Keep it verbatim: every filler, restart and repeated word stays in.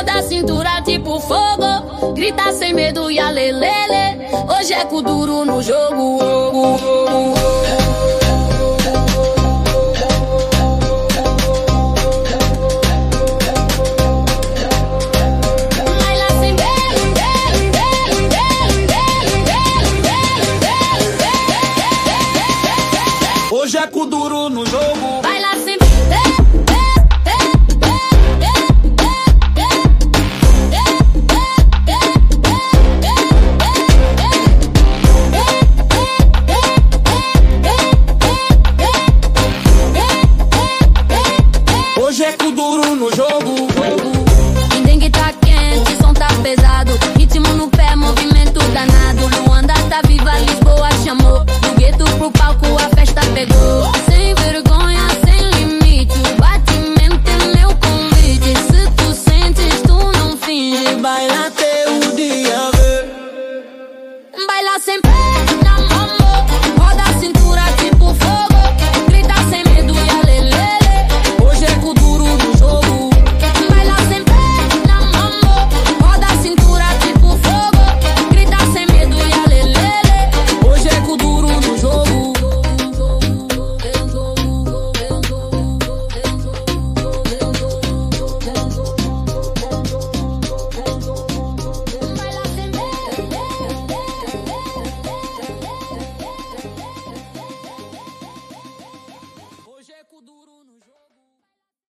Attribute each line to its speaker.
Speaker 1: da cintura tipo fogo, grita sem medo e alelele. Hoje é com duro no jogo.
Speaker 2: Hoje é com duro no jogo.